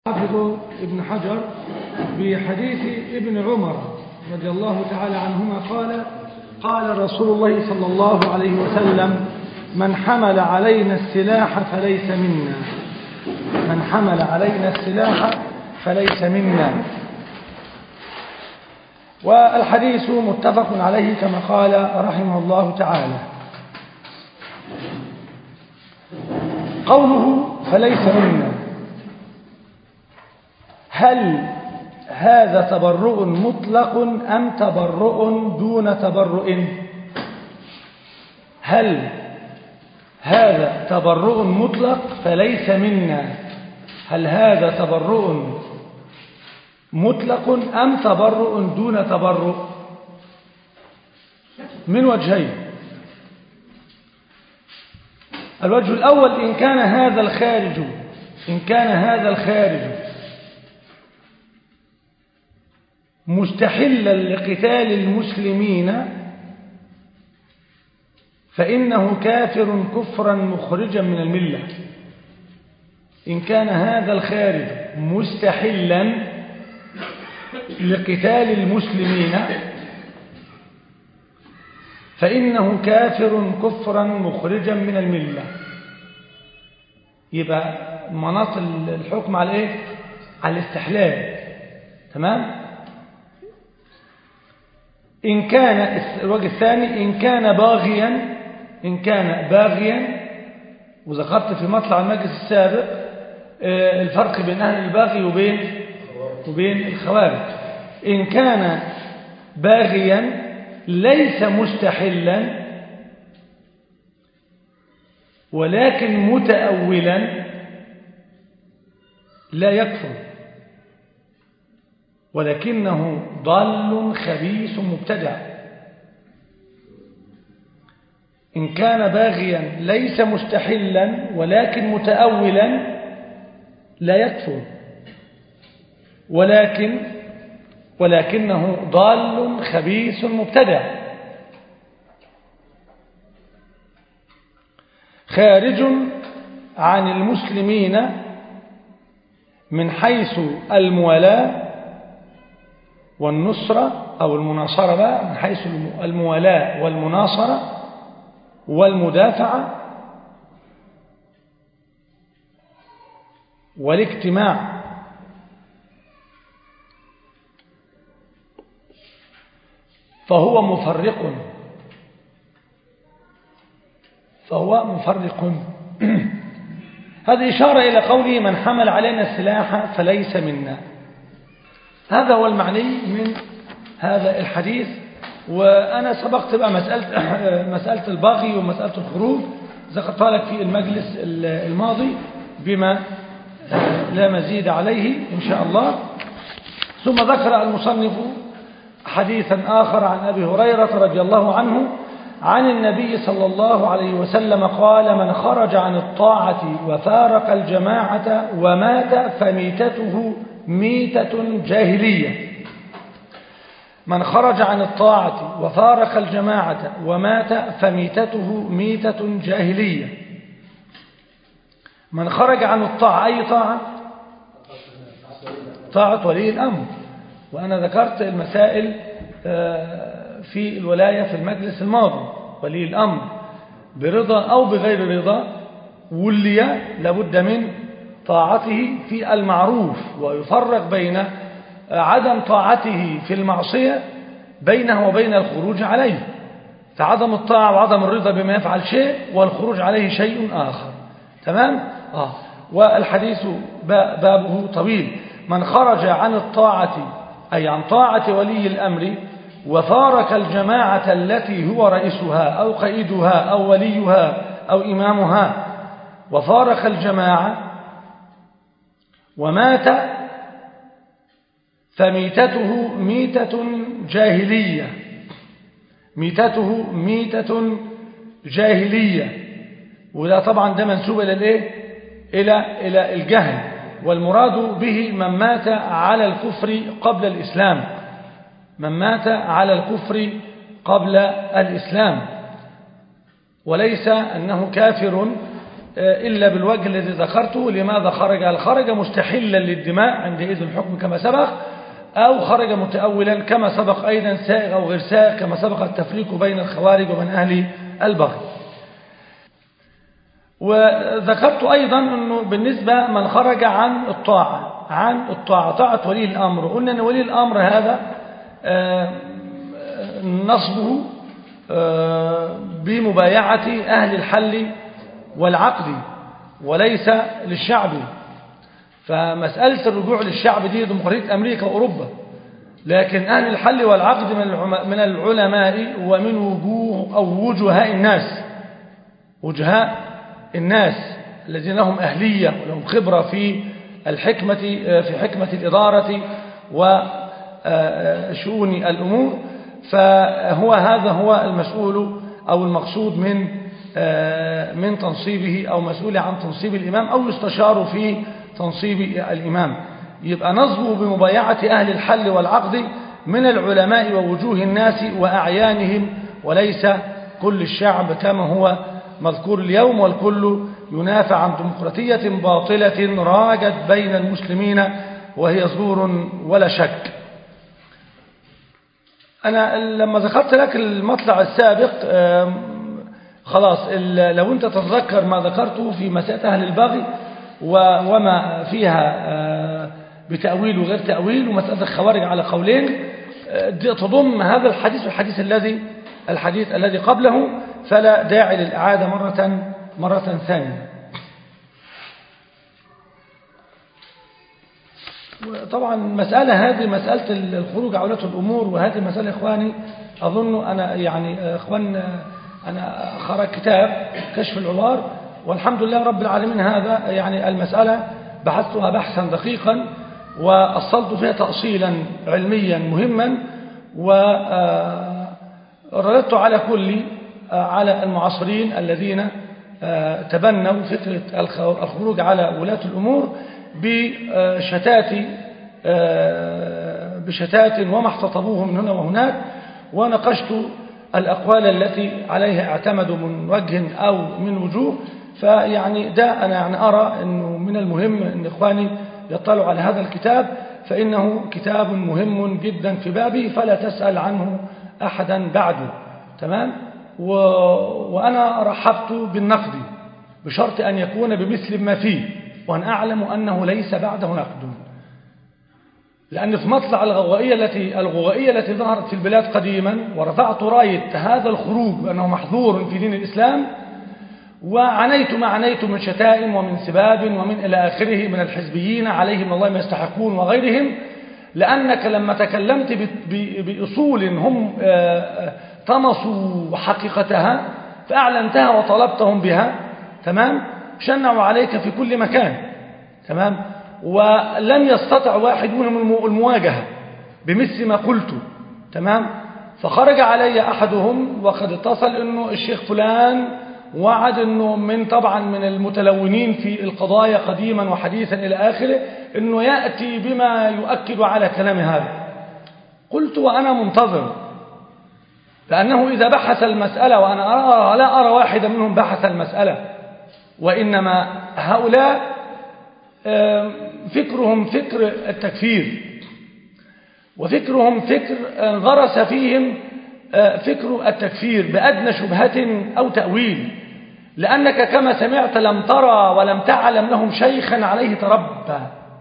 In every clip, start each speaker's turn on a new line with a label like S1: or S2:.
S1: حافظ ابن حجر بحديث ابن عمر رضي الله تعالى عنهما قال رسول الله صلى الله عليه وسلم: من حمل علينا السلاح فليس منا. من حمل علينا السلاح فليس منا. والحديث متفق عليه كما قال رحمه الله تعالى. قوله فليس منا، هل هذا تبرؤ مطلق أم تبرؤ دون تبرؤ؟ هل هذا تبرؤ مطلق فليس منا، هل هذا تبرؤ مطلق أم تبرؤ دون تبرؤ؟ من وجهين: الوجه الأول، إن كان هذا الخارج مستحلا لقتال المسلمين فإنه كافر كفرا مخرجا من الملة. إن كان هذا الخارج مستحلا لقتال المسلمين فإنه كافر كفرا مخرجا من الملة. يبقى مناط الحكم على ايه؟ على الاستحلال. تمام؟ إن كان الوجه الثاني، إن كان باغيا، وذكرت في مطلع المجلس السابق الفرق بين أهل الباغي وبين الخوارج. إن كان باغيا ليس مستحلا ولكن متأولا لا يكفر، ولكنه ضال خبيث مبتدع. إن كان باغيا ليس مستحلا ولكن متأولا لا يكفر، ولكنه ضال خبيث مبتدع. خارج عن المسلمين من حيث الموالاة والنصرة أو المناصرة، بقى من حيث الموالاة والمناصرة والمدافعة والاجتماع. فهو مفرق هذه إشارة إلى قوله: من حمل علينا السلاح فليس منا. هذا هو المعني من هذا الحديث. وأنا سبقت بقى مسألة البغي ومسألة الخروج، ذكرتها لك في المجلس الماضي بما لا مزيد عليه إن شاء الله. ثم ذكر المصنف حديثا آخر عن أبي هريرة رضي الله عنه عن النبي صلى الله عليه وسلم قال: من خرج عن الطاعة وفارق الجماعة ومات فميتته ميتة جاهلية. من خرج عن الطاعة وفارق الجماعة ومات فميتته ميتة جاهلية. من خرج عن الطاعة، أي طاعة؟ طاعة ولي الأمر. وأنا ذكرت المسائل في الولاية في المجلس الماضي. ولي الأمر برضا أو بغير رضا ولي لابد من طاعته في المعروف، ويفرق بين عدم طاعته في المعصية بينه وبين الخروج عليه. فعدم الطاعة وعدم الرضا بما يفعل شيء، والخروج عليه شيء آخر. تمام؟ والحديث بابه طويل. من خرج عن الطاعة أي عن طاعة ولي الأمر وفارق الجماعة التي هو رئيسها أو قائدها أو وليها أو إمامها، وفارق الجماعة ومات فميتته ميتة جاهلية. ميتته ميتة جاهلية. وده طبعا ده منسوب إلى الإيه؟ إلى الجهل. والمراد به من مات على الكفر قبل الإسلام. من مات على الكفر قبل الإسلام، وليس أنه كافر إلا بالوجه الذي ذكرته. لماذا خرج؟ هل خرج مستحلا للدماء عندئذ الحكم كما سبق، أو خرج متأولا كما سبق أيضا، سائغ أو غير سائغ كما سبق التفريق بين الخوارج وبين أهل البغي. وذكرت أيضا أنه بالنسبة من خرج عن الطاعة طاعة ولي الأمر، قلنا أن ولي الأمر هذا نصبه بمبايعة أهل الحل والعقد وليس للشعب. فمسألة الرجوع للشعب دي ديمقراطية أمريكا وأوروبا، لكن أهل الحل والعقد من العلماء ومن وجهاء الناس الذين لهم أهلية ولهم خبرة في حكمة الإدارة وشؤون الأمور. هذا هو المسؤول أو المقصود من تنصيبه، أو مسؤول عن تنصيب الإمام، أو يستشار في تنصيب الإمام. يبقى نصبه بمبايعة أهل الحل والعقد من العلماء ووجوه الناس وأعيانهم، وليس كل الشعب كما هو مذكور اليوم. والكل ينافع عن ديمقراطية باطلة راجت بين المسلمين وهي زور ولا شك. أنا لما ذكرت لك المطلع السابق خلاص، لو أنت تتذكر ما ذكرته في مسألة أهل البغي وما فيها بتأويل وغير تأويل، ومسألة الخوارج على قولين، تضم هذا الحديث والحديث الذي قبله، فلا داعي للإعادة مرة ثانية. طبعا هذه مسألة الخروج على ولاة الأمور، وهذه مسألة إخواني أظن أنا يعني أنا خرج كتاب كشف العوار، والحمد لله رب العالمين. هذا يعني المسألة بحثتها بحثا دقيقا وأصلت فيها تأصيلا علميا مهما، ورددت على المعاصرين الذين تبنوا فكرة الخروج على ولاة الأمور بشتات وما احتطبوه من هنا وهناك، وناقشت الأقوال التي عليها اعتمدوا من وجه أو من وجوه. فيعني ده أنا يعني أرى أنه من المهم أن إخواني يطلعوا على هذا الكتاب، فإنه كتاب مهم جدا في بابه، فلا تسأل عنه أحدا بعده. تمام. وأنا رحبت بالنقد بشرط أن يكون بمثل ما فيه، وأن أعلم أنه ليس بعده نقد، لأن في مطلع الغوغائية التي ظهرت في البلاد قديما، ورفعت راية هذا الخروج بأنه محظور في دين الإسلام، وعنيت ما عنيت من شتائم ومن سباب ومن إلى آخره من الحزبيين عليهم الله ما يستحقون وغيرهم، لأنك لما تكلمت بأصول هم طمسوا حقيقتها فأعلنتها وطلبتهم بها، تمام، شنعوا عليك في كل مكان، تمام، ولم يستطع واحد منهم المواجهة بمثل ما قلت، تمام. فخرج علي أحدهم وقد اتصل أنه الشيخ فلان وعد أنه طبعا من المتلونين في القضايا قديما وحديثا إلى آخره، أنه يأتي بما يؤكد على كلام هذا. قلت وأنا منتظر، لأنه إذا بحث المسألة، وأنا لا أرى واحدا منهم بحث المسألة، وإنما هؤلاء فكرهم فكر التكفير، وفكرهم فكر غرس فيهم فكر التكفير بأدنى شبهة أو تأويل، لأنك كما سمعت لم ترى ولم تعلم لهم شيخا عليه تربى،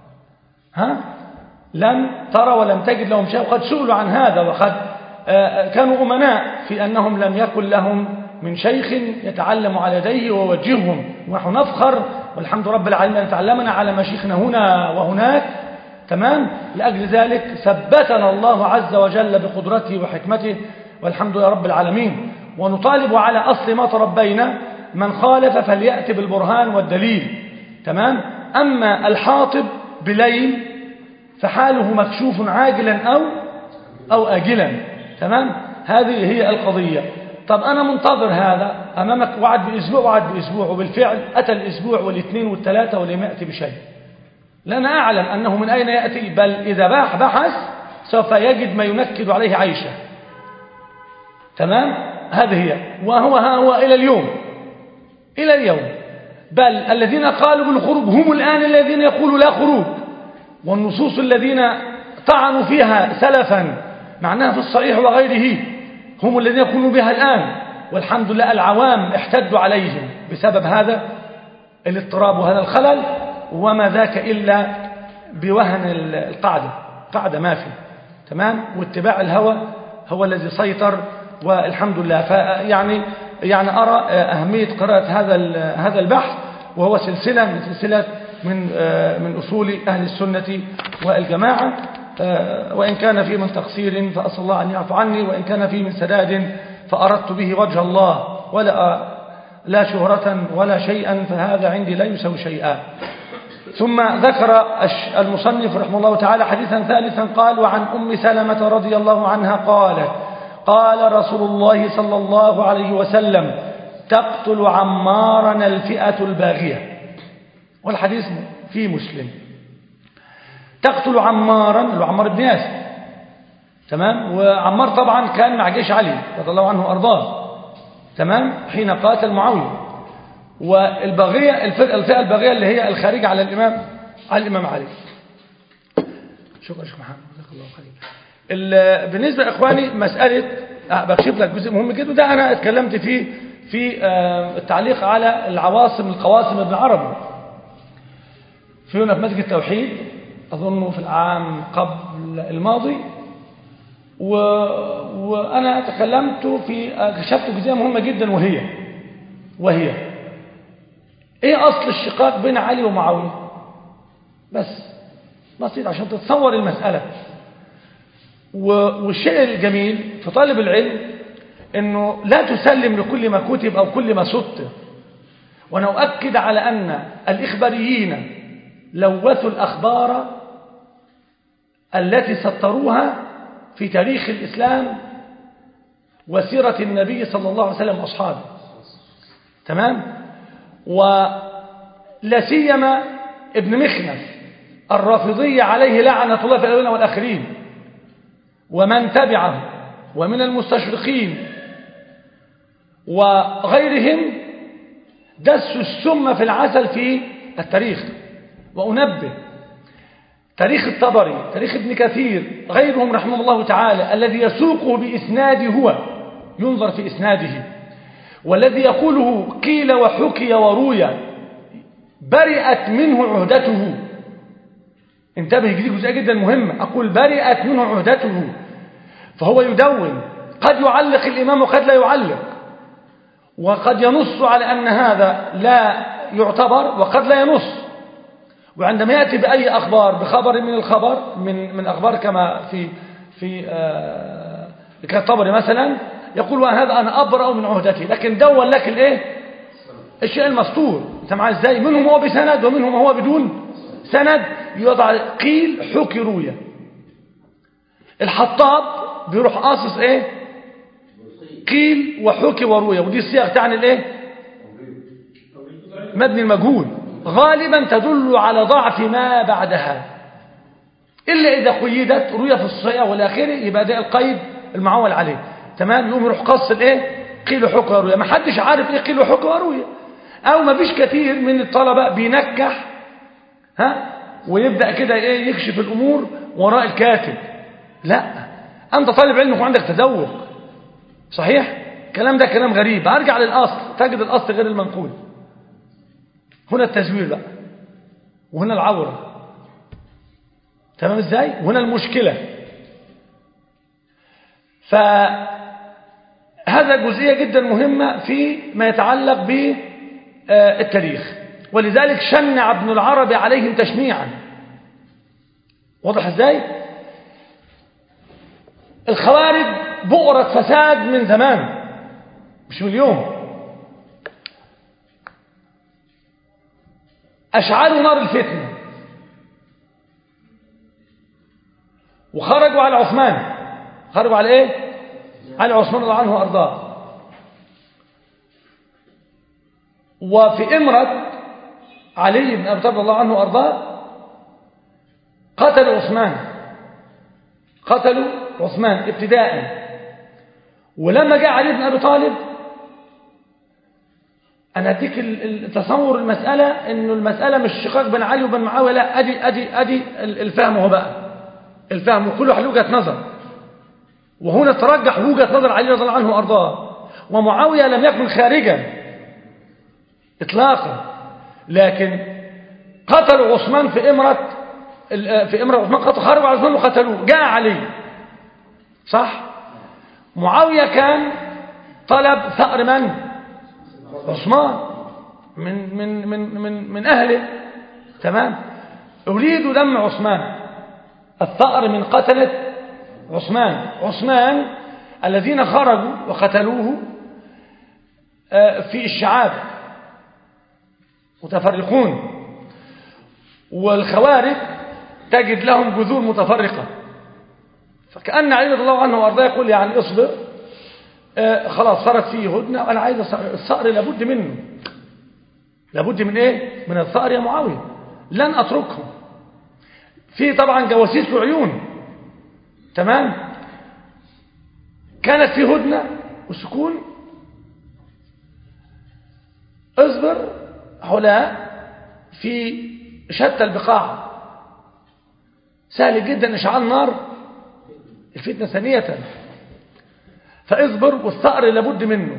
S1: لم ترى ولم تجد لهم شيخ. وقد سئلوا عن هذا، وقد كانوا أمناء في أنهم لم يكن لهم من شيخ يتعلم على يديه ووجههم، ونحن نفخر والحمد رب العالمين أن تعلمنا على مشيخنا هنا وهناك، تمام. لأجل ذلك ثبتنا الله عز وجل بقدرته وحكمته والحمد لله رب العالمين. ونطالب على أصل ما تربينا، من خالف فليأتي بالبرهان والدليل، تمام. أما الحاطب بليل فحاله مكشوف عاجلا أو آجلا، تمام. هذه هي القضية. طب أنا منتظر هذا أمامك، وعد بأسبوع وبالفعل أتى الأسبوع والاثنين والثلاثة ولم يأتي بشيء. لأنا أعلم أنه من أين يأتي، بل إذا بحث سوف يجد ما ينكد عليه عيشه، تمام. هذه هي. وهو إلى اليوم بل الذين قالوا بالخروج هم الآن الذين يقولوا لا خروج، والنصوص الذين طعنوا فيها سلفا معناها في الصحيح وغيره هم الذين يقولون بها الآن، والحمد لله العوام احتدوا عليهم بسبب هذا الاضطراب وهذا الخلل، وما ذاك إلا بوهن القاعدة ما في تمام، واتباع الهوى هو الذي سيطر، والحمد لله. يعني أرى أهمية قراءة هذا البحث، وهو سلسلة من أصول أهل السنة والجماعة، وإن كان في من تقصير فأسأل الله أن يعفو عني، وإن كان في من سداد فأردت به وجه الله لا شهرة ولا شيئا، فهذا عندي لا يسوي شيئا. ثم ذكر المصنف رحمه الله تعالى حديثا ثالثا قال: وعن أم سلمة رضي الله عنها قالت: قال رسول الله صلى الله عليه وسلم: تقتل عمارا الفئة الباغية. والحديث في مسلم. تقتل عمارا، عمار بن ياسر تمام، وعمار طبعا كان مع جيش علي رضي الله عنه وارضاه تمام حين قاتل معاوية. والباغية الفئة الباغية اللي هي الخارجة على الإمام علي. شكرا شيخ محمد جزاك الله خير. بالنسبة لإخواني مسألة بكشف لك جزء مهم جدا، وده أنا اتكلمت فيه في التعليق على القواسم ابن عربي في مسجد التوحيد أظنه في العام قبل الماضي، وأنا تكلمت كشفت جزئية مهمة جدا، وهي إيه أصل الشقاق بين علي ومعاوية؟ بس بسيط عشان تتصور المسألة. والشيء الجميل في طالب العلم أنه لا تسلم لكل ما كتب أو كل ما سطر، وأنا أؤكد على أن الإخباريين لوثوا الأخبار التي سطروها في تاريخ الإسلام وسيرة النبي صلى الله عليه وسلم وأصحابه تمام. ولا سيما ابن مخنف الرافضي عليه لعنة الله في الأولين والآخرين ومن تبعه ومن المستشرقين وغيرهم دسوا السم في العسل في التاريخ. وأنبه تاريخ الطبري، تاريخ ابن كثير، غيرهم رحمه الله تعالى، الذي يسوقه بإسناده هو ينظر في إسناده، والذي يقوله قيل وحكي وروي برئت منه عهدته. انتبه، دي جزئية جدا مهمة، أقول برئت منه عهدته. فهو يدون، قد يعلق الإمام وقد لا يعلق، وقد ينص على أن هذا لا يعتبر وقد لا ينص. وعندما يأتي بأي أخبار بخبر من الخبر من أخبار كما في كالطبري مثلا، يقول وهذا أنا أبرأ من عهدتي، لكن دون لك الشيء المسطور. انت معاه ازاي؟ منهم هو بسند ومنهم هو بدون سند، يوضع قيل حكي روية. الحطاب بيروح قاصص قيل وحكي وروية، ودي الصيغ تعني مبني المجهول، غالبا تدل على ضعف ما بعدها، إلا إذا قيدت روية في الصحيح والآخرة، يبقى ده القيد المعول عليه تمام. يقوم يروح قص قيل وحكي وروية. ما حدش عارف قيل وحكي وروية، أو ما فيش كثير من الطلبة بينكح ويبدأ كده يكشف الأمور وراء الكاتب. لا، أنت طالب علم وعندك تذوق صحيح. الكلام ده كلام غريب. أرجع للأصل، تجد الأصل غير المنقول. هنا التزوير بقى، وهنا العورة تمام ازاي، وهنا المشكلة. فهذا جزئية جدا مهمة في ما يتعلق بالتاريخ، ولذلك شنع ابن العربي عليهم تشنيعا. واضح ازاي؟ الخوارج بؤرة فساد من زمان مش من اليوم. أشعلوا نار الفتنة وخرجوا على عثمان. خرجوا على على عثمان رضي الله عنه وأرضاه. وفي إمرة علي بن أبي طالب رضي الله عنه وأرضاه قتلوا عثمان ابتداء. ولما جاء علي بن أبي طالب أنا أديك تصور المسألة، إنه المسألة مش شقاق بين علي وبين معاوية، لا، أدي الفهم هو بقى الفهم، وكل واحد له وجهة نظر. وهنا ترجح وجهة نظر علي رضي الله عنه وأرضاه، ومعاوية لم يكن خارجا إطلاقا، لكن قتلوا عثمان في إمرة عثمان، خرجوا عثمان وقتلوه، جاء علي صح. معاوية كان طلب ثأر من؟ عثمان من أهله، تمام. أريد دم عثمان، الثأر من قتلة عثمان الذين خرجوا وقتلوه في الشعاب متفرقون، والخوارج تجد لهم جذور متفرقة. فكأن علي رضي الله عنه وارضاه يقول يعني اصبر، خلاص صارت فيه هدنة، وأنا عايز الثأر لابد منه، لابد من ايه؟ من الثأر يا معاوية، لن أتركهم. في طبعا جواسيس وعيون، تمام. كانت في هدنة وسكون، اصبر هؤلاء في شتى البقاع، سهل جدا إشعال نار الفتنة ثانية، فاصبر، والثأر لابد منه.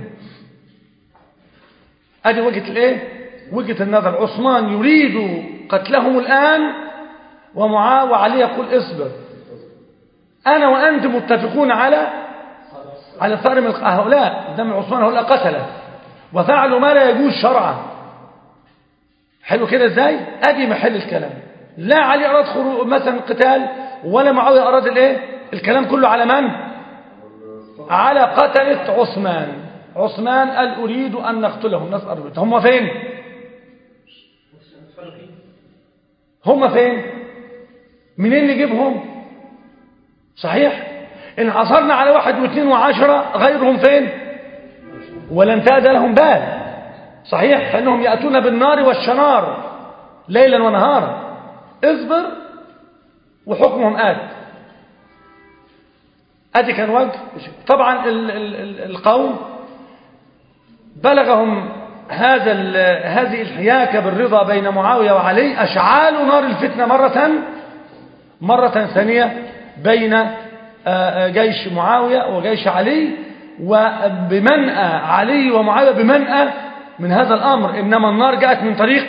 S1: ادي وجهة الايه؟ وجهة النظر. عثمان يريد قتلهم الآن، وعلي يقول اصبر، أنا وأنت متفقون على الثأر من هؤلاء، دم عثمان هؤلاء قتله وفعلوا ما لا يجوز شرعا. حلو كده ازاي؟ ادي محل الكلام. لا علي أراد خروج مثلا قتال، ولا معاوية أراد الايه؟ الكلام كله على من؟ على قتلة عثمان قال أريد أن نقتلهم، ناس أربط. هم فين؟ منين نجيبهم؟ صحيح إن عصرنا على 1 و2 و10، غيرهم فين؟ ولا انتهى لهم بال. صحيح، فإنهم يأتون بالنار والشنار ليلا ونهارا. اصبر وحكمهم ادي كان وجه. طبعا القوم بلغهم هذه الحياكة بالرضا بين معاوية وعلي، أشعالوا نار الفتنة مرة ثانية بين جيش معاوية وجيش علي، وبمنأى علي ومعاوية بمنأى من هذا الأمر. إنما النار جاءت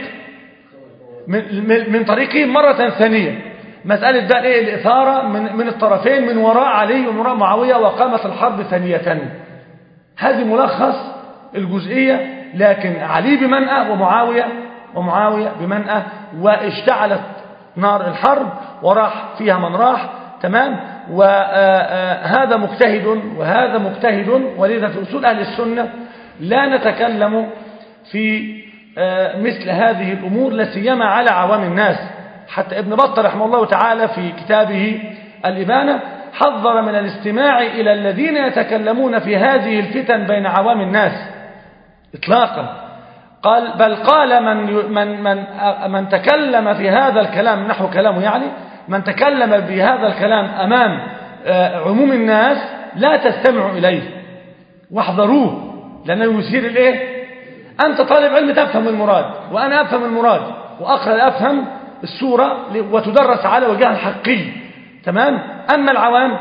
S1: من طريقهم مرة ثانية. مسألة بقى ايه؟ الإثارة من الطرفين، من وراء علي ومن وراء معاوية، وقامت الحرب ثانية. هذه ملخص الجزئية. لكن علي بمنأى ومعاوية بمنأى، واشتعلت نار الحرب وراح فيها من راح، تمام. وهذا مجتهد وهذا مجتهد. ولذا في أصول أهل السنة لا نتكلم في مثل هذه الأمور، لا سيما على عوام الناس. حتى ابن بطة رحمه الله تعالى في كتابه الإبانة حذر من الاستماع إلى الذين يتكلمون في هذه الفتن بين عوام الناس إطلاقا. بل قال من تكلم في هذا الكلام، نحو كلامه يعني، من تكلم بهذا الكلام أمام عموم الناس لا تستمعوا إليه واحذروه، لأنه يثير الإيه؟ أنت طالب علم تفهم المراد، وأنا أفهم المراد، وأقرأ أفهم السورة وتدرس على وجهها الحقي، تمام. أما العوام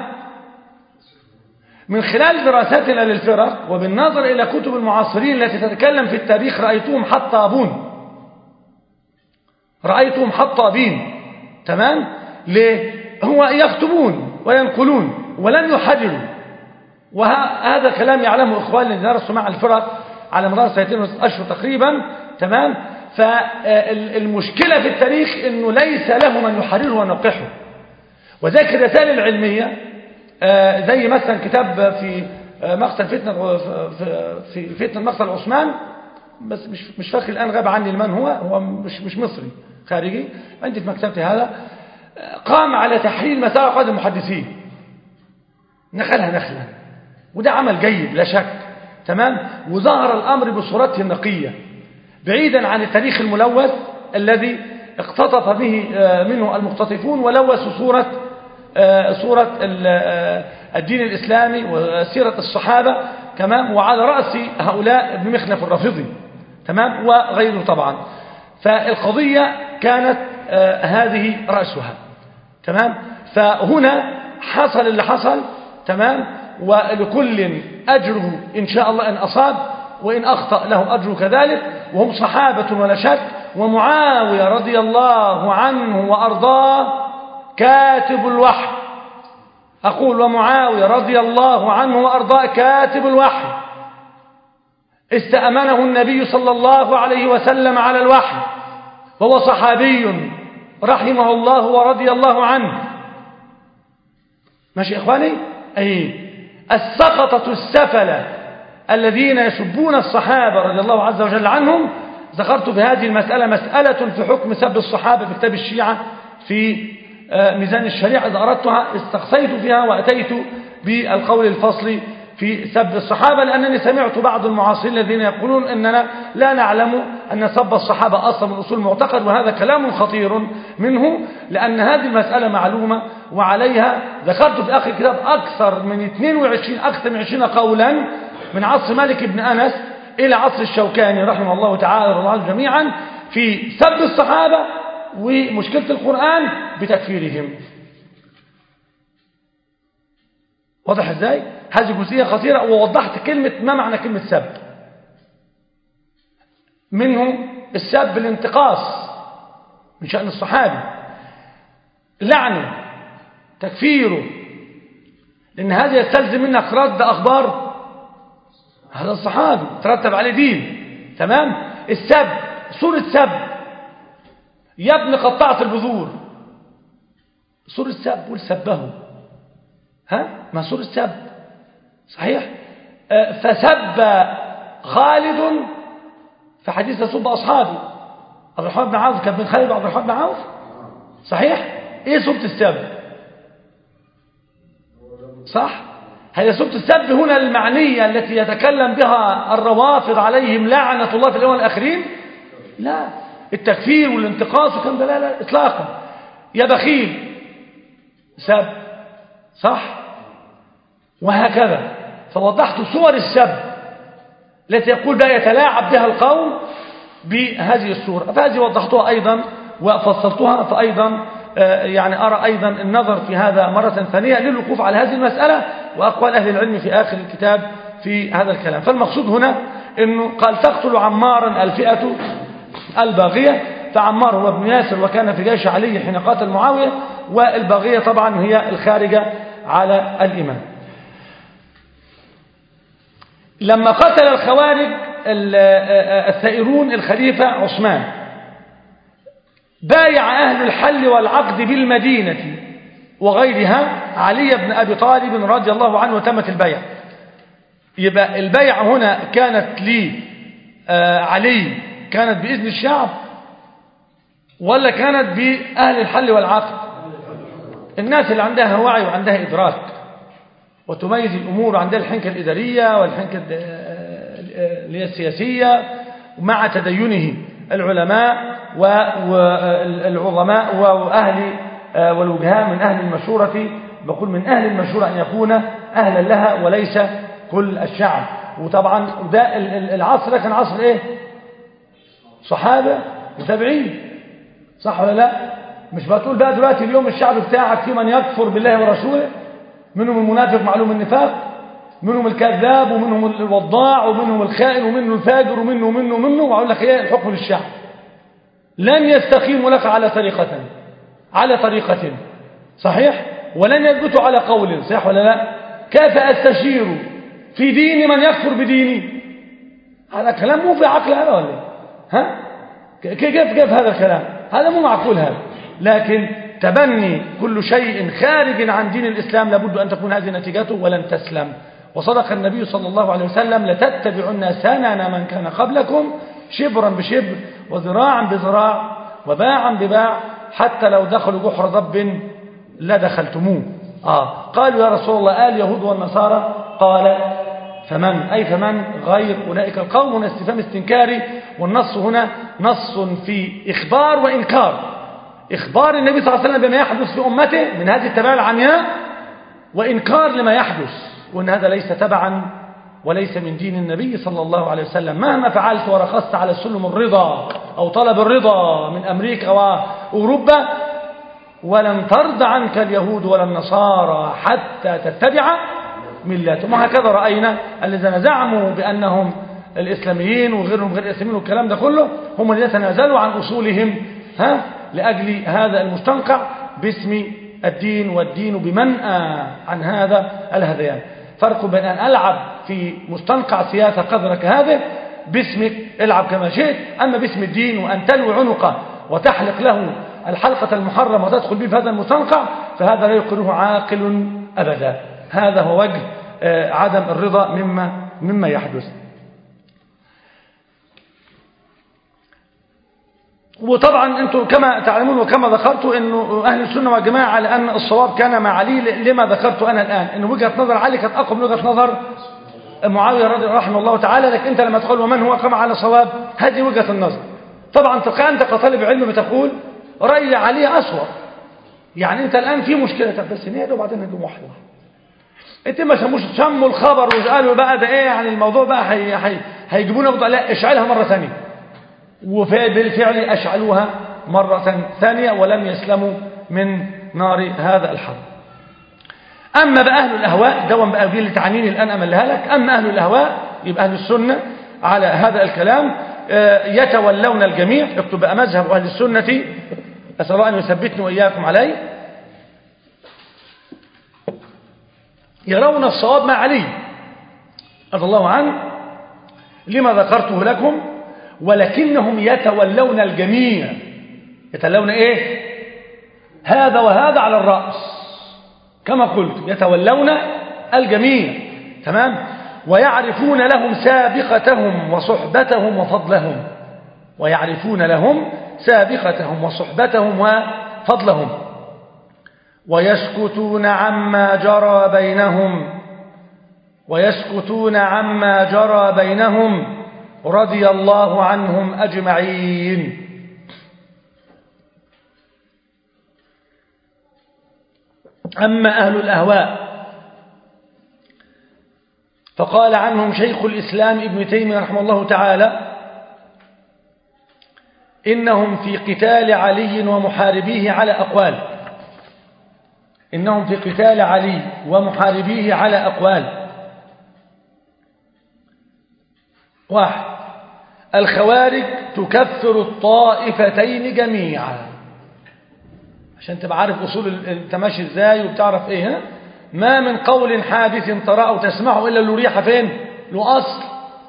S1: من خلال دراستنا للفرق وبالنظر إلى كتب المعاصرين التي تتكلم في التاريخ رأيتهم حطابين، تمام. ليه؟ هو يكتبون وينقلون ولن يحرروا، وهذا كلام يعلمه إخواني الذين درسوا مع الفرق على مدار 2 أشهر تقريبا، تمام. فالمشكلة في التاريخ أنه ليس له من يحرره ونقحه. وذلك الرسائل العلمية زي مثلا كتاب في مقتل في فتنة مقتل عثمان، بس مش فاكر الآن، غاب عني لمن هو مش مصري، خارجي، عندي في مكتبتي هذا، قام على تحليل مسائل عقائد المحدثين، نخلها، وده عمل جيد لا شك، تمام. وظهر الأمر بصورته النقية بعيدا عن التاريخ الملوث الذي اقتطف به منه المقتطفون، ولوثوا صورة الدين الإسلامي وسيرة الصحابة، تمام. وعلى رأس هؤلاء ابن مخلف الرافضي، تمام، وغيره طبعا. فالقضية كانت هذه رأسها، تمام. فهنا حصل اللي حصل، تمام، ولكل أجره إن شاء الله إن أصاب، وإن أخطأ له أجره كذلك، وهم صحابة ولا شك. ومعاوية رضي الله عنه وأرضاه كاتب الوحي، أقول ومعاوية رضي الله عنه وأرضاه كاتب الوحي، استأمنه النبي صلى الله عليه وسلم على الوحي، وهو صحابي رحمه الله ورضي الله عنه. ماشي يا إخواني؟ أي السقطة السفلة الذين يسبون الصحابة رضي الله عز وجل عنهم، ذكرت في هذه المسألة مسألة في حكم سب الصحابة في كتاب الشيعة في ميزان الشريعة، إذا أردتها استقصيت فيها وأتيت بالقول الفصل في سب الصحابة، لأنني سمعت بعض المعاصرين الذين يقولون أننا لا نعلم أن سب الصحابة أصلا من أصول المعتقد، وهذا كلام خطير منه، لأن هذه المسألة معلومة، وعليها ذكرت في آخر الكتاب أكثر من 20 قولا من عصر مالك بن أنس إلى عصر الشوكاني رحمه الله تعالى ورضي الله جميعا في سب الصحابة ومشكلة القرآن بتكفيرهم. واضح ازاي؟ هذه جزئية خطيرة، ووضحت كلمة ما معنى كلمة سب. منه السب الانتقاص من شأن الصحابي، لعنه، تكفيره، لأن هذا يستلزم منك رد أخبار هذا الصحابي ترتب عليه دين، تمام. السب سورة سب، يا ابن قطعت البذور، سورة سب والسبه، ما سورة سب صحيح. فسب خالد في حديث سب أصحابي، عبد الرحمن بن عوف كان بن خالد وعبد الرحمن بن عوف، صحيح. ايه سورة السب؟ صح، هي سورة السب هنا المعنية التي يتكلم بها الروافض عليهم لعنة الله في الأول والآخرين؟ لا، التكفير والانتقاص وكان لا لا إطلاقا. يا بخيل سب، صح، وهكذا. فوضحت صور السب التي يقول بها يتلاعب بها القوم بهذه الصورة، فهذه وضحتها أيضا وفصلتها، فأيضا يعني أرى أيضا النظر في هذا مرة ثانية للوقوف على هذه المسألة وأقوال أهل العلم في آخر الكتاب في هذا الكلام. فالمقصود هنا أنه قال تقتل عمارا الفئة الباغية، فعمار هو ابن ياسر وكان في جيش علي حين قاتل معاوية، والباغية طبعا هي الخارجة على الإمام. لما قتل الخوارج الثائرون الخليفة عثمان، بايع أهل الحل والعقد بالمدينة وغيرها علي بن أبي طالب رضي الله عنه وتمت البيع. يبقى البيع هنا كانت لعلي كانت بإذن الشعب ولا كانت بأهل الحل والعقد؟ الناس اللي عندها وعي وعندها إدراك وتميز الأمور، عندها الحنكة الإدارية والحنكة اللي هي السياسية، مع تدينه العلماء والعظماء وأهل والوجهاء من أهل المشورة، بقول من أهل المشورة أن يكون أهلا لها وليس كل الشعب. وطبعا ده العصر ده كان عصر إيه؟ صحابة وتابعين، صح ولا لا؟ مش بتقول بقى دلوقتي اليوم الشعب بتاعك في من يكفر بالله ورسوله، منهم المنافق معلوم النفاق، منهم الكذاب ومنهم الوضاع ومنهم الخائن ومنهم الفاجر ومنه وأقول لك ايه الحكم للشعب. لن يستقيموا لك على طريقة صحيح، ولن يثبتوا على قول صحيح ولا لا؟ كيف أستشير في دين من يكفر بديني؟ هذا كلام مو في عقل هذا ولا ها؟ كيف هذا الكلام؟ هذا مو معقول هذا. لكن تبني كل شيء خارج عن دين الإسلام لابد أن تكون هذه نتيجته ولن تسلم. وصدق النبي صلى الله عليه وسلم لتتبعن سنن من كان قبلكم شبرا بشبر وذراعا بذراع وباعا بباع حتى لو دخلوا جحر ضب لدخلتموه. قالوا يا رسول الله آل اليهود والنصارى؟ قال فمن؟ أي فمن غير أولئك القوم. هنا استفهام استنكاري، والنص هنا نص في إخبار وإنكار. إخبار النبي صلى الله عليه وسلم بما يحدث في أمته من هذه التبع العمياء، وإنكار لما يحدث وأن هذا ليس تبعا وليس من دين النبي صلى الله عليه وسلم. مهما فعلت ورخصت على سلم الرضا أو طلب الرضا من أمريكا وأوروبا، ولن ترضى عنك اليهود ولا النصارى حتى تتبع ملتهم. وهكذا رأينا الذين زعموا بأنهم الإسلاميين وغيرهم غير الإسلاميين والكلام ده كله هم الذين تنازلوا عن أصولهم لأجل هذا المستنقع باسم الدين، والدين بمنأى عن هذا الهذيان. فرق بين أن ألعب في مستنقع سياسة قدرك هذا باسمك العب كما شئت، أما باسم الدين وأن تلوي عنقه وتحلق له الحلقة المحرمة وتدخل به في هذا المستنقع، فهذا لا يقره عاقل أبدا. هذا هو وجه عدم الرضا مما يحدث. وطبعا انتم كما تعلمون وكما ذكرت انه اهل السنه والجماعه على ان الصواب كان مع علي، لما ذكرت انا الان ان وجهه نظر علي كانت اقوى من وجهه نظر معاويه رحمه الله تعالى. لكن انت لما تقول ومن هو كما على صواب، هذه وجهه النظر. طبعا تلقى انت كطالب علم بتقول راي علي اسوأ، يعني انت الان في مشكله بس نهدوا وبعدين هدوا واحده. انت ما شموا الخبر وقالوا بقى ده ايه يعني الموضوع بقى هيجيبونا لا اشعلها مره ثانيه، وبالفعل أشعلوها مرة ثانية ولم يسلموا من نار هذا الحرب. أما بقى أهل الأهواء دوم بقى دي اللي تعنيني الآن أملها لك. أما أهل الأهواء يبقى أهل السنة على هذا الكلام يتولون الجميع. اكتب بقى مذهب أهل السنة، أسأل الله أن يثبتني وإياكم عليه. يرون الصواب مع علي رضي الله عنه لما ذكرته لكم، ولكنهم يتولون الجميع. يتولون ايه؟ هذا وهذا على الرأس كما قلت، يتولون الجميع. تمام؟ ويعرفون لهم سابقتهم وصحبتهم وفضلهم. ويعرفون لهم سابقتهم وصحبتهم وفضلهم. ويسكتون عما جرى بينهم. ويسكتون عما جرى بينهم رضي الله عنهم أجمعين. أما أهل الأهواء فقال عنهم شيخ الإسلام ابن تيمية رحمه الله تعالى إنهم في قتال علي ومحاربيه على أقوال. إنهم في قتال علي ومحاربيه على أقوال. واحد، الخوارج تكفر الطائفتين جميعا. عشان تبقى عارف أصول التماشي ازاي وبتعرف ايه. ما من قول حادث ترى أو تسمعه إلا له ريحة فين؟ له أصل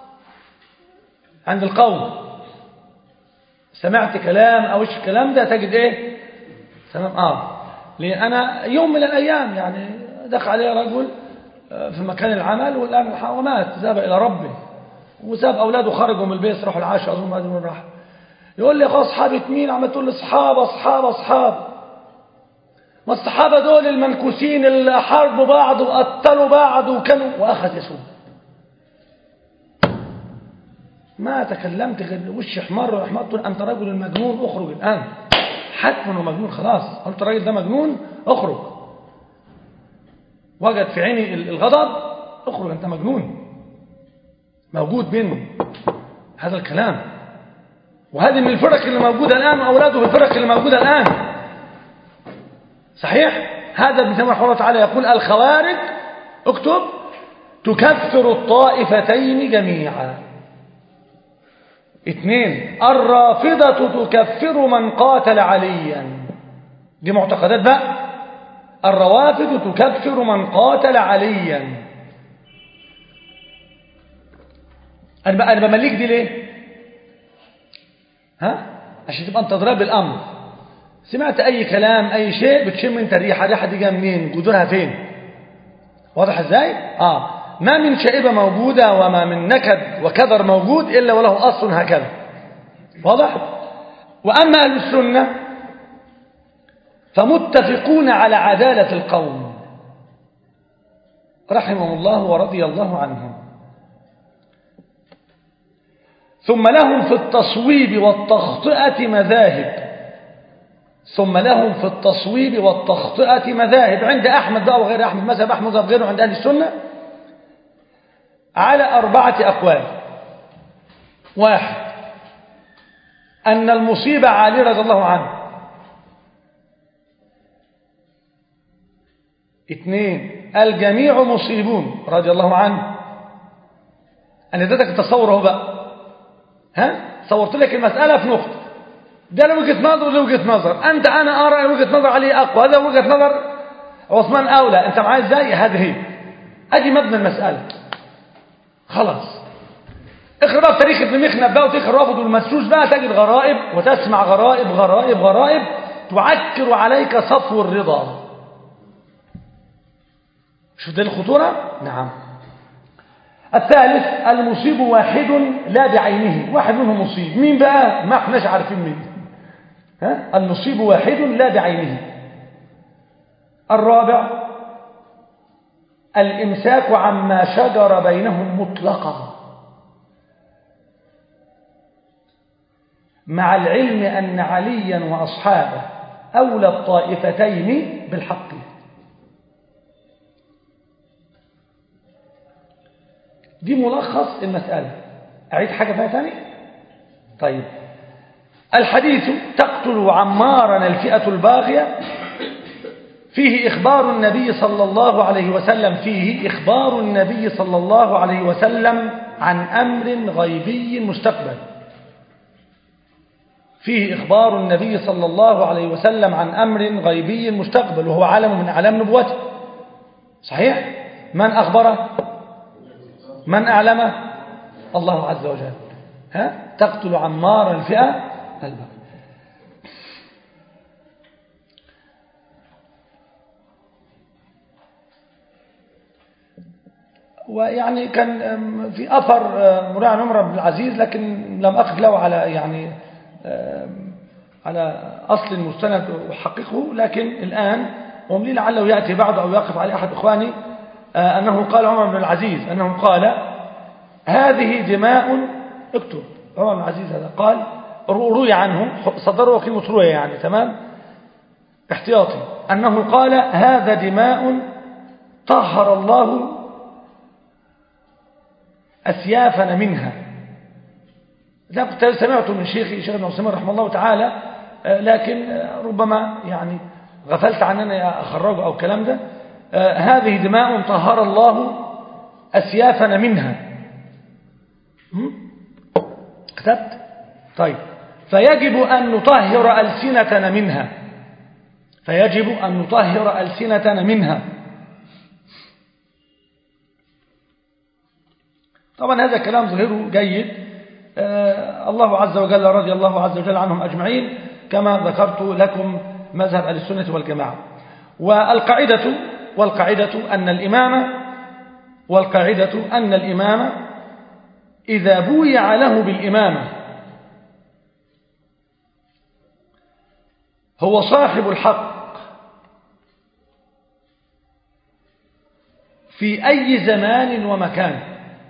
S1: عند القوم. سمعت كلام أو ايش الكلام ده تجد ايه؟ تمام. لأن أنا يوم من الأيام يعني دخل عليه رجل في مكان العمل والآن ومات، ذهب إلى ربه وساب أولاده خرجوا من البيت راحوا العاشر أظن ما من راح. يقول لي يا أخي أصحابي مين؟ عم تقول لي أصحاب. ما الصحابة دول المنكوسين اللي حاربوا بعض وقتلوا بعض وكانوا وأخذ يسوع. ما تكلمت غير وش احمر قلت أنت رجل مجنون اخرج الآن. حتما مجنون خلاص. قلت الراجل ده مجنون اخرج. وجد في عيني الغضب اخرج أنت مجنون. موجود بينه هذا الكلام. وهذه من الفرق اللي موجودة الآن وأولاده بالفرق اللي موجودة الآن. صحيح؟ هذا ابن تيمية رحمه الله تعالى يقول الخوارج اكتب تكفر الطائفتين جميعا. اثنين، الرافضة تكفر من قاتل عليا. دي معتقدات بقى. الروافض تكفر من قاتل عليا. أنا بمليك دي ليه؟ عشان تبقى انت ضرب الأمر. سمعت أي كلام أي شيء بتشم انت الريحة دي جايه منين؟ جذورها فين؟ واضح ازاي؟ ما من شائبة موجودة وما من نكد وكدر موجود إلا وله أصل هكذا. واضح؟ وأما أهل السنة فمتفقون على عدالة القوم رحمهم الله ورضي الله عنهم. ثم لهم في التصويب والتخطئة مذاهب. عند أحمد بقى وغير أحمد، مذهب أحمد وغيره عند أهل السنة على 4 أقوال. 1 أن المصيبة علي رضي الله عنه. 2 الجميع مصيبون رضي الله عنه. أنا اديتك التصور اهو بقى، صورت لك المسألة في نقطة، ده له وجهة نظر وده وجهة نظر، أنا أرى أن وجهة نظر علي أقوى، هذا وجهة نظر عثمان أولى، أنت معايا إزاي؟ هذه هي أدي مبنى المسألة. خلاص اقرأ بقى في تاريخ ابن مخنف بقى وتاريخ الرافض والمسوس بقى، تجد غرائب وتسمع غرائب غرائب غرائب تعكر عليك صفو الرضا. شوف ده الخطورة. نعم. 3 المصيب واحد لا بعينه، واحد منهم مصيب، مين بقى؟ ما احناش عارفين مين. المصيب واحد لا بعينه. 4 الإمساك عما شجر بينهم مطلقا، مع العلم أن عليا وأصحابه أولى الطائفتين بالحق. دي ملخص المسألة. أعيد حاجة فيها تاني؟ طيب. الحديث تقتل عمارا الفئة الباغية فيه إخبار النبي صلى الله عليه وسلم، فيه إخبار النبي صلى الله عليه وسلم عن أمر غيبي مستقبل. فيه إخبار النبي صلى الله عليه وسلم عن أمر غيبي مستقبل، وهو علم من أعلام نبوته. صحيح؟ من أخبره؟ من أعلمه؟ الله عز وجل. تقتل عمار الفئة الباغية. ويعني كان في أثر مروي عن عمر بن العزيز، لكن لم أقف له على يعني على أصل مستند أحققه، لكن الآن وملي لعله يأتي بعد أو يقف عليه أحد إخواني أنه قال عمر بن العزيز أنه قال هذه دماء، اكتب عمر بن العزيز هذا قال، روي عنه صدره وكلمة روي يعني تمام احتياطي، أنه قال هذا دماء طهر الله أسيافنا منها. ده كنت سمعته من شيخي شيخ ابن عثيمين رحمه الله تعالى، لكن ربما يعني غفلت عن أن أخرجه أو كلام ده. هذه دماء طهر الله أسيافنا منها. كتبت؟ طيب. فيجب أن نطهر ألسنتنا منها، فيجب أن نطهر ألسنتنا منها. طبعا هذا كلام ظاهره جيد. الله عز وجل رضي الله عز وجل عنهم أجمعين، كما ذكرت لكم مذهب أهل السنة والجماعة. والقاعدة أن الإمام إذا بويع له بالإمامة هو صاحب الحق في أي زمان ومكان،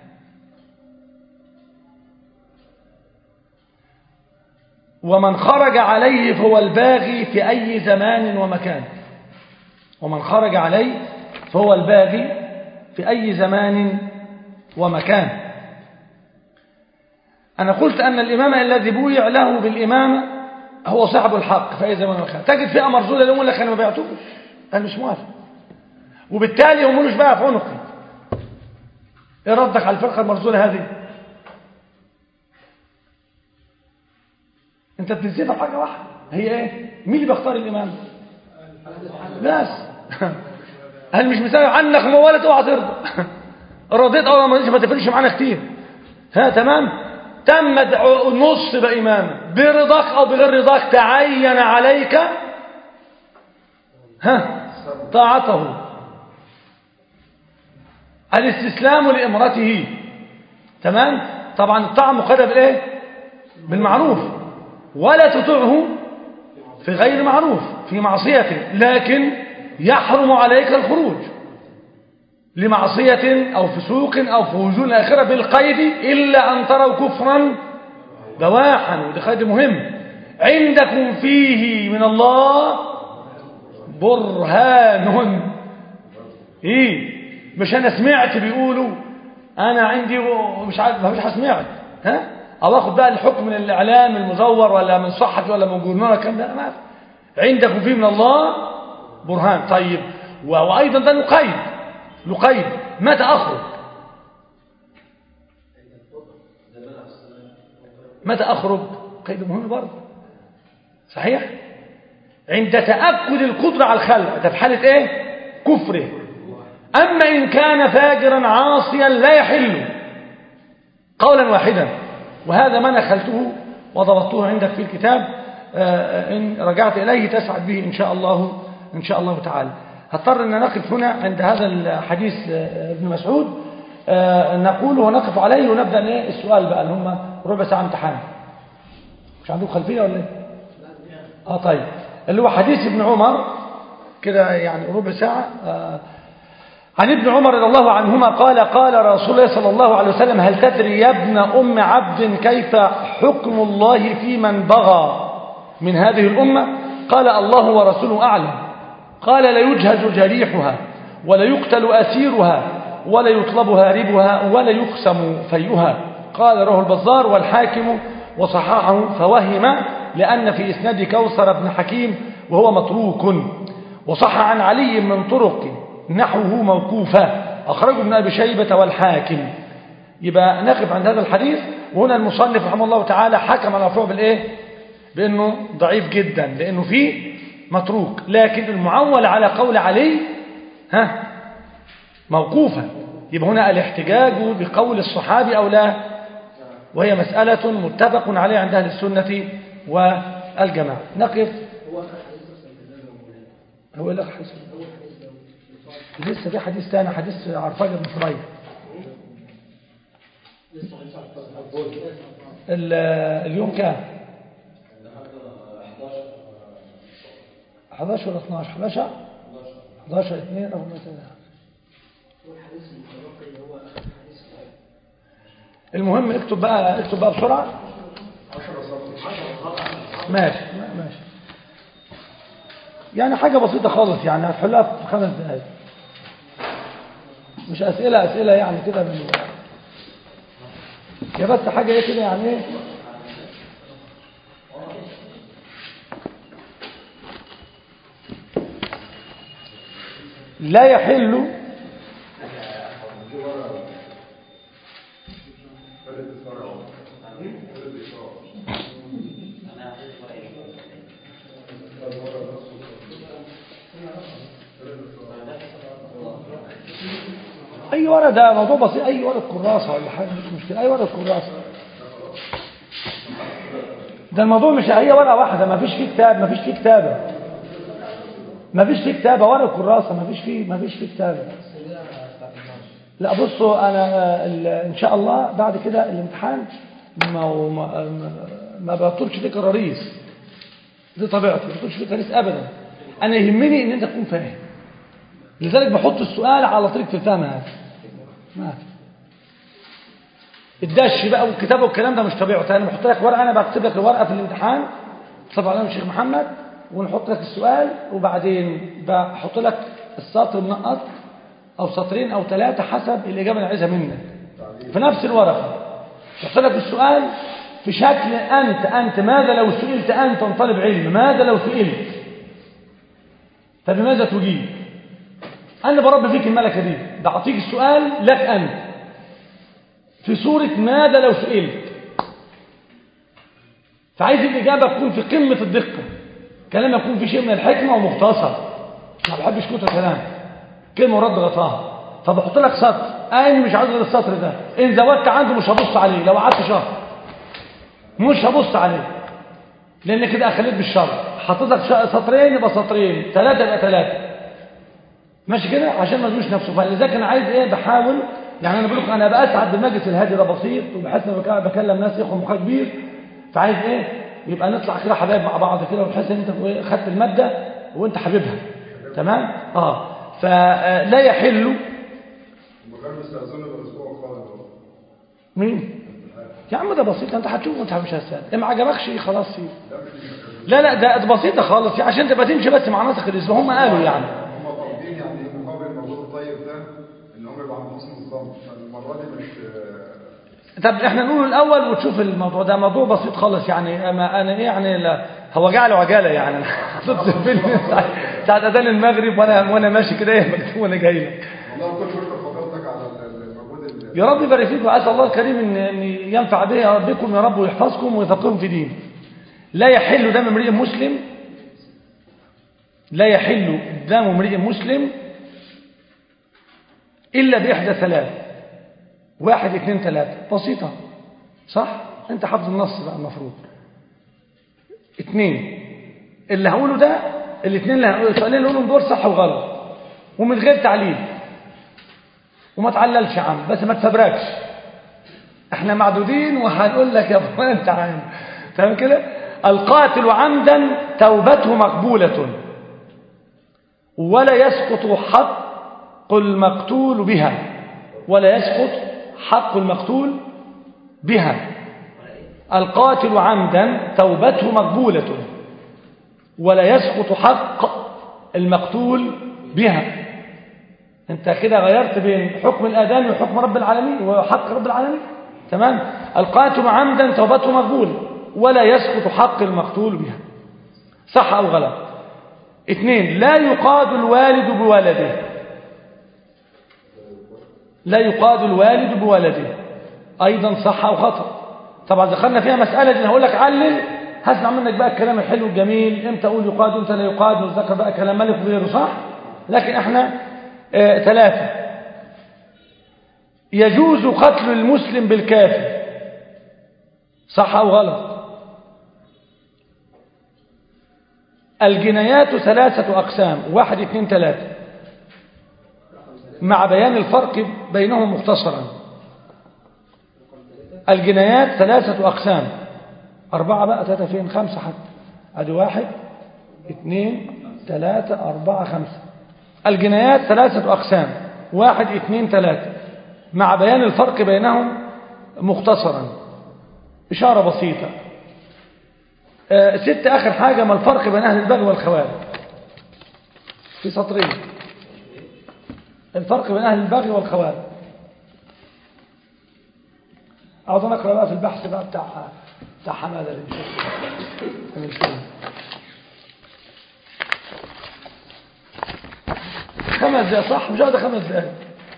S1: ومن خرج عليه فهو الباغي في أي زمان ومكان. ومن خرج عليه فهو الباغي في أي زمان ومكان. أنا قلت أن الإمام الذي بويع له بالإمامة هو صاحب الحق في أي زمان ومكان. تجد فئة مرزولة يقول لك أنا ما بعتوش، أنا مش موافق، وبالتالي هم مش بقى في عنقي. إيه ردك على الفرقة المرزولة هذه؟ انت بتنسيبها في حاجه واحده، هي ايه؟ مين اللي بيختار الامام؟ بس هل مش مساوي عنك موالة اوعى ترضى رضيت او ما رضيتش ما تفرقش معانا كتير. تمام. تم نص بامامه برضاك او بغير رضاك، تعين عليك طاعته، الاستسلام لامرته. تمام. طبعا الطاعه مقيده بالايه؟ بالمعروف، ولا تطيعه في غير معروف في معصيته، لكن يحرم عليك الخروج لمعصية أو فسوق أو فوجور الآخرة بالقيد إلا أن تروا كفرا بواحا. وده قيد مهم. عندكم فيه من الله برهان. مش أنا سمعت بيقولوا انا عندي مش عارف ما فيش هسمعك ها، او اخد بقى الحكم من الاعلام المزور ولا من صحفي ولا من جورنال الكلام ده ما في. عندكم فيه من الله برهان. طيب وايضا ده نقيد متى اخرج؟ متى اخرج؟ قيد مهم برضه صحيح. عند تاكد القدره على الخلع، ده في حاله ايه؟ كفره. اما ان كان فاجرا عاصيا لا يحل قولا واحدا، وهذا ما نخلته وضبطته عندك في الكتاب، إن رجعت إليه تسعد به إن شاء الله تعالى. هضطر أن نقف هنا عند هذا الحديث ابن مسعود، نقول ونقف عليه ونبدأ السؤال بقى اللي هم ربع ساعة امتحان. مش عندكم خلفية ولا ايه؟ طيب، اللي هو حديث ابن عمر كده يعني ربع ساعة. عن ابن عمر رضي الله عنهما قال قال رسول الله صلى الله عليه وسلم: هل تدري يا ابن أم عبد كيف حكم الله في من بغى من هذه الأمة؟ قال: الله ورسوله أعلم. قال: لا يجهز جريحها ولا يقتل أسيرها ولا يطلب هاربها ولا يقسم فيها. قال: رواه البزار والحاكم وصححه، فوهم لأن في إسناد كوثر بن حكيم وهو متروك. وصح عن علي من طرق نحوه موقوفا، أخرجه ابن أبي شيبة والحاكم. يبقى نقف عند هذا الحديث. وهنا المصنف رحمه الله تعالى حكم على مرفوع بالإيه؟ بأنه ضعيف جدا لأنه فيه متروك، لكن المعول على قول علي موقوفا. يبقى هنا الاحتجاج بقول الصحابي أو لا، وهي مسألة متفق عليها عند أهل السنة والجماعة. نقف. هو لك حديث لسه في حديث ثاني، حديث عرفاج بن فريد. اليوم كام؟ 11 ولا 12؟ 11 2 أو مثلا. المهم اكتب بقى بسرعة. ماشي يعني حاجة بسيطة خالص، يعني هتحلها في 5 دقائق، مش أسئلة يعني كده يا بس حاجة ايه كده يعني ايه. لا يحل اي ورقه، ده موضوع بسيط، اي ورقه كراسه ولا حاجه مش مشكله، اي ورقه كراسه. ده الموضوع مش هي ورقه واحده، ما فيش فيه كتاب، ما فيش فيه كتابه، ورقه كراسه ما فيش فيه كتابه. لا بصوا، انا ان شاء الله بعد كده الامتحان ما بطلش فيه كراريس، دي طبيعتي، ما بطلش فيه كراريس ابدا. انا يهمني ان انت تكون فاهم، لذلك بحط السؤال على طريقه الفهم. هذا ما الدش بقى والكتاب والكلام ده مش طبيعته. انا بحط لك ورقه، انا بكتب لك الورقه في الامتحان صباح عليهم الشيخ محمد، ونحط لك السؤال، وبعدين بحط لك السطر منقط او سطرين او 3 حسب الاجابه اللي عايزها منك في نفس الورقه. بحط لك السؤال في شكل انت ماذا لو سئلت، انت طالب علم، ماذا لو سئلت فبماذا تجيب؟ انا بربي فيك الملكه دي، بعطيك السؤال لك انت في صورة ماذا لو سئلت، فعايز الإجابة تكون في قمة الدقة، كلام يكون في شيء من الحكمة ومختصر، ما بحبش كتر كلام، كلمة ورد غطاها. فبحط لك سطر، أنا مش عايز غير السطر ده، إن زودت عنده مش هبص عليه، لو قعدت شهر مش هبص عليه، لأن كده أخليت بالشر. حطيت لك سطرين يبقى سطرين، 3 يبقى 3، ماشي كده عشان ما يجوش نفسه. فلذلك أنا عايز إيه، بحاول يعني. أنا بقول لكم أنا بأسعد بالمجلس الهادي ده بسيط، وبحس إن بكلم ناس إخوة مخ كبير، فعايز إيه يبقى نطلع كده حبايب مع بعض كده، وتحس إن أنت خدت المادة وأنت حبيبها، تمام؟ فلا يحل. مين؟ يا عم ده بسيط، أنت هتشوف وأنت مش هتسأل، ما عجبكش خلاص سيب. لا ده بسيطة خالص عشان تبقى تمشي بس مع نسق الاسم. هم قالوا يعني
S2: هم طالبين يعني مقابل الموضوع الطيب ده ان هم يبقوا عن حسن الظن، فالمره دي مش
S1: طب احنا نقول الاول وتشوف الموضوع ده موضوع بسيط خالص يعني. انا ايه يعني لا هو جعل وعجاله يعني حطيت فيلم ساعه اذان المغرب وانا ماشي كده ايه مكتوب وانا جاي لك.
S2: والله كل شكر فضلتك على المجهود
S1: يا رب يبارك فيك واسال الله الكريم ان ينفع بكم يا رب ويحفظكم ويفقهكم في دين. لا يحل دم امرئ مسلم، لا يحل دم امرئ مسلم الا باحدى ثلاث. 1 2 3 بسيطه صح؟ انت حافظ النص بقى المفروض. 2 اللي هقوله ده الاثنين السؤالين اللي هقولهم دول صح وغلط ومن غير تعليل وما تعللش يا عم بس ما تفبركش. احنا معدودين وهنقول لك يا فلان تعال تمام كده. القاتل عمدا توبته مقبولة ولا يسقط حق المقتول بها، ولا يسقط حق المقتول بها. القاتل عمدا توبته مقبولة ولا يسقط حق المقتول بها. انت كده غيرت بين حكم الآدمي وحكم رب العالمين وحق رب العالمين. تمام. القاتل عمدا توبته مقبولة ولا يسقط حق المقتول بها. صح أو غلط؟ 2 لا يقاد الوالد بولده، لا يقاد الوالد بولده أيضا صح أو خطأ. طبعا دخلنا فيها مسألة دي هقول لك علل هسمع منك بقى الكلام الحلو الجميل امتى اقول يقاد وامتى لا يقاد وذكر بقى كلام مالك وغيره صح. لكن احنا 3 يجوز قتل المسلم بالكافر صح أو غلط. الجنايات 3 أقسام 1 2 3 مع بيان الفرق بينهم مختصرا. الجنايات 3 أقسام 4 بقى 3 فين 5 حتى ادي 1 2 3 4 5. الجنايات 3 أقسام 1 2 3 مع بيان الفرق بينهم مختصرا. إشارة بسيطة. 6 آخر حاجة ما الفرق بين أهل البغي والخوارج في سطرين. الفرق بين أهل البغي والخوارج. أعوذ نقرأ بقى في البحث بقى بتاع حمادة اللي 5 دقائق صح مش هذا 5 دقائق.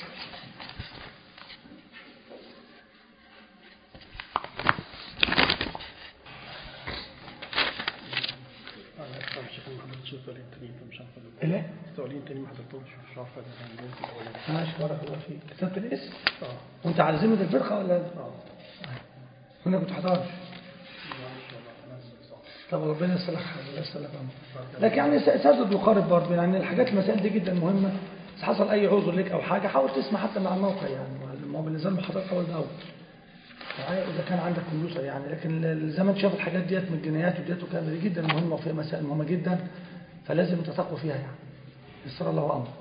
S1: ايه
S3: سؤالين تاني ما حضرتهمش مش عارف
S1: ماشي بارك الله فيك. كتبت الاسم وانت على ذمه الفرقه ولا هنا كنت حضرش. طب ربنا يصلح حالك ويصلح امرك. لكن يعني سدد وقارب برضه يعني الحاجات المسائل دي جدا مهمه. اذا حصل اي عذر لك او حاجه حاول تسمع حتى مع الموقع يعني ما هو بالنظام المحاضرات اول باول اذا كان عندك كمبيوتر يعني. لكن زي ما انت شايف الحاجات ديت من الجنايات وديت وكلام دي جدا مهمه وفيها مسائل مهمه جدا فلازم تتقوى فيها يعني. يسر الله امرك.